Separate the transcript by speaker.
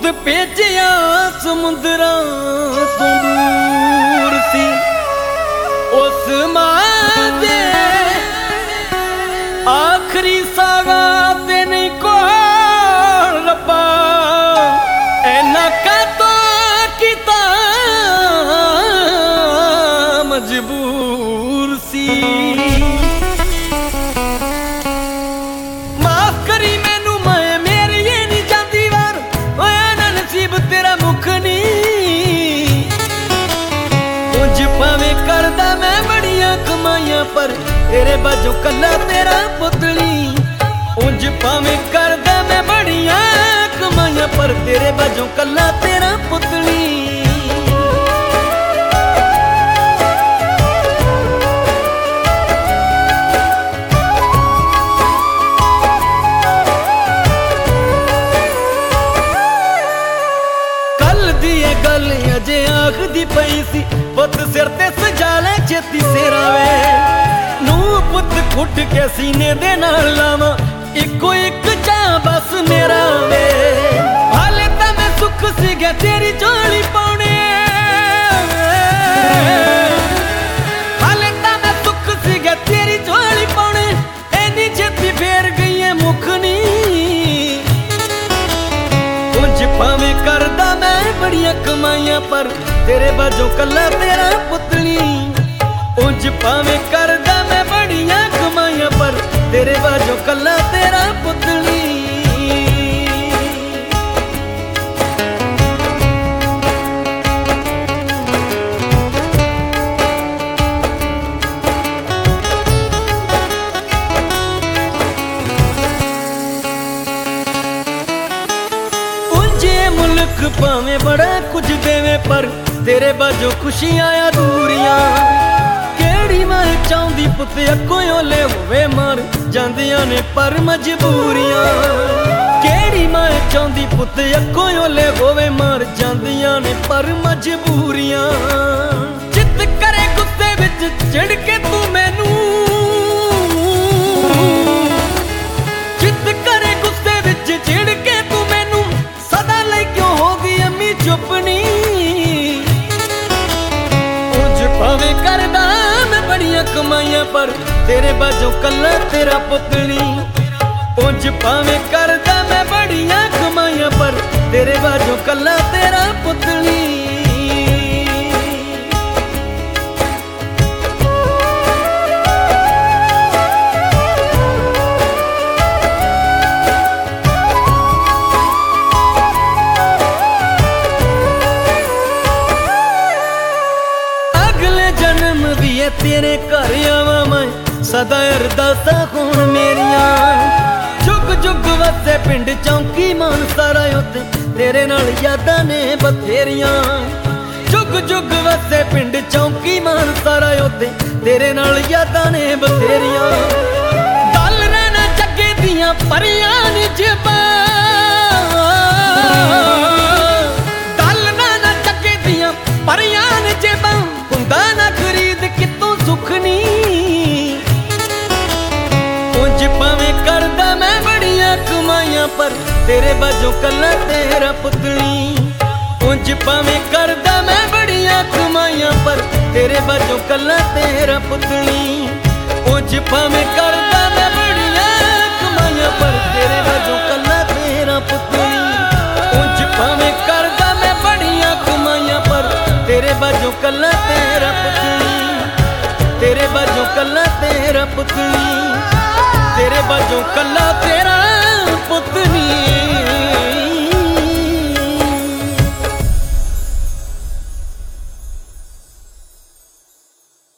Speaker 1: ਪੁੱਤ ਭੇਜਿਆ ਸਮੁੰਦਰਾਂ ਤੋਂ ਦੂਰ ਸੀ ਉਸ ਮਾਂ ਦੇ ਆਖਰੀ ਸਾਹਾਂ ਤੇ ਨਹੀਂ ਕੋਲ ਰੱਬਾ ਐਨਾ ਕਾਤੋਂ ਕੀਤਾ ਮਜਬੂਰ ਸੀ। ਮਾਫ ਕਰੀ ਮੈਨੂੰ ਮੈਂ ਮੇਰੀ ਇਹ ਨਹੀਂ ਜਾਂਦੀ ਵਾਰ ਹੋਇਆ ਨਾ ਨਸੀਬ ਤੇਰਾ ਮੁਖ ਨਹੀਂ। ਉਂਝ ਭਾਵੇਂ ਕਰਦਾ ਮੈਂ ਬੜੀਆਂ ਕਮਾਈਆਂ ਪਰ ਤੇਰੇ ਬਾਝੋਂ ਕੱਲਾ ਤੇਰਾ ਪੁੱਤਲੀ। ਉਂਝ ਭਾਵੇਂ ਕਰਦਾ ਮੈਂ ਬੜੀਆਂ ਕਮਾਈਆਂ ਪਰ ਤੇਰੇ ਬਾਝੋਂ ਕੱਲਾ ਤੇਰਾ ਪੁੱਤਲੀ। ਗੱਲ ਅਜੇ ਆਖਦੀ ਪਈ ਸੀ ਪੁੱਤ ਸਿਰ ਤੇ ਸਜਾ ਲੈ ਛੇਤੀ ਸਿਰਾ ਵੇ ਨੂੰ ਪੁੱਤ ਖੁੱਟ ਕੇ ਸੀਨੇ ਦੇ ਨਾਲ ਲਾਵਾਂ ਇੱਕੋ ਇੱਕ ਚਾਹ ਬਸ ਮੇਰਾ ਵੇ। ਹਾਲੇ ਤਾਂ ਮੈਂ ਸੁੱਖ ਸੀਗਾ ਤੇਰੀ ਝੋਲੀ ਪਾਉਣੇ ਹਾਲੇ ਤਾਂ ਮੈਂ ਸੁੱਖ ਸੀਗਾ ਤੇਰੀ ਝੋਲੀ ਪਾਉਣੇ ਐਨੀ ਛੇਤੀ ਫੇਰ ਗਈ ਏ ਮੁੱਖ ਨਹੀਂ। ਉਂਝ ਭਾਵੇਂ ਕਰਦਾ ਮੈਂ ਬੜੀਆਂ ਕਮਾਈਆਂ ਪਰ ਤੇਰੇ ਬਾਝੋਂ ਕੱਲਾ ਤੇਰਾ ਪੁੱਤਲੀ। ਉਂਝ ਭਾਵੇਂ ਕਰਦਾ ਮੈਂ ਬੜੀਆਂ ਕਮਾਈਆਂ ਪਰ ਤੇਰੇ ਬਾਝੋਂ ਕੱਲਾ ਤੇਰਾ ਪੁੱਤਲੀ। ਮੁਲਕ ਭਾਵੇਂ ਬੜਾ ਕੁਝ ਦੇਵੇ ਪਰ ਤੇਰੇ ਬਾਝੋਂ ਖੁਸ਼ੀਆਂ ਅਧੂਰੀਆਂ। ਕਿਹੜੀ ਮਾਂ ਚਾਹੁੰਦੀ ਪੁੱਤ ਅੱਖੋਂ ਓਲੇ ਹੋਵੇ ਮਰ ਜਾਂਦੀਆਂ ਨੇ ਪਰ ਮਜਬੂਰੀਆਂ। ਕਿਹੜੀ ਮਾਂ ਚਾਹੁੰਦੀ ਪੁੱਤ ਅੱਖੋਂ ਓਲੇ ਹੋਵੇ ਮਰ ਜਾਂਦੀਆਂ ਨੇ ਪਰ ਮਜਬੂਰੀਆਂ। ਚਿੱਤ ਕਰੇ ਗੁੱਸੇ ਵਿੱਚ ਚਿੜ ਕੇ ਤੂੰ ਮੈਨੂੰ ਚਿੱਤ ਕਰੇ ਗੁੱਸੇ ਵਿੱਚ ਚਿੜ ਕੇ ਤੂੰ ਮੈਨੂੰ ਸਦਾ ਲਈ ਕਿਉਂ ਹੋ ਗਈ ਅੰਮੀ ਚੁੱਪ ਨੀ। ਉਂਝ ਭਾਵੇਂ ਕਰਦਾ ਮੈਂ ਬੜੀਆਂ ਕਮਾਈਆਂ ਪਰ ਤੇਰੇ ਬਾਝੋਂ ਕੱਲਾ ਤੇਰਾ ਪੁੱਤਲੀ। ਉਂਝ ਭਾਵੇਂ ਕਰਦਾ ਮੈਂ ਬੜੀਆਂ ਕਮਾਈਆਂ ਪਰ ਤੇਰੇ ਬਾਝੋਂ ਕੱਲਾ ਤੇਰਾ ਪੁੱਤਲੀ। ਤੇਰੇ ਘਰ ਆਵਾਂ ਮੈਂ ਸਦਾ ਅਰਦਾਸਾਂ ਹੋਣ ਮੇਰੀਆਂ। ਜੁਗ ਜੁਗ ਵਸੇ ਪਿੰਡ ਚੌਂਕੀ ਮਾਨਸਾ ਉੱਤੇ ਤੇਰੇ ਨਾਲ ਯਾਦਾਂ ਨੇ ਬਥੇਰੀਆਂ। ਜੁਗ ਜੁਗ ਵਸੇ ਪਿੰਡ ਚੌਂਕੀ ਮਾਨਸਾ ਉੱਤੇ ਤੇਰੇ ਨਾਲ ਯਾਦਾਂ ਨੇ ਬਥੇਰੀਆਂ। ਗੱਲ ਰਹਿਣਾ ਜੱਗੇ ਦੀਆਂ ਪਰੀਆਂ ਨੀ ਜਬਾਂ ਗੱਲ ਨਾ ਜੱਗੇ ਦੀਆਂ ਪਰੀਆਂ ਨੀ ਜਬਾਂ ਹੁੰਦਾ ਨਾ ਖਰੀਦ ਕਿਤੋਂ ਸੁੱਖ ਨੀ। ਉਂਝ ਭਾਵੇਂ ਕਰਦਾ ਮੈਂ ਬੜੀਆਂ ਕਮਾਈਆਂ ਪਰ ਤੇਰੇ ਬਾਝੋਂ ਕੱਲਾ ਤੇਰਾ ਪੁੱਤਲੀ। ਉਂਝ ਭਾਵੇਂ ਕਰਦਾ ਮੈਂ ਬੜੀਆਂ ਕਮਾਈਆਂ ਪਰ ਤੇਰੇ ਬਾਝੋਂ ਕੱਲਾ ਤੇਰਾ ਪੁੱਤਲੀ। ਉਂਝ ਭਾਵੇਂ ਕਰਦਾ ਮੈਂ ਬੜੀਆਂ ਕਮਾਈਆਂ ਪਰ ਤੇਰੇ ਬਾਝੋਂ ਕੱਲਾ ਤੇਰਾ ਪੁੱਤਲੀ। ਉਂਝ ਭਾਵੇਂ ਕਰਦਾ ਮੈਂ ਬੜੀਆਂ ਕਮਾਈਆਂ ਪਰ ਤੇਰੇ ਬਾਝੋਂ ਕੱਲਾ ਤੇਰਾ ਪੁੱਤਲੀ। ਤੇਰੇ ਬਾਝੋਂ ਕੱਲਾ ਤੇਰਾ ਪੁੱਤਲੀ। ਤੇਰੇ ਬਾਝੋਂ ਕੱਲਾ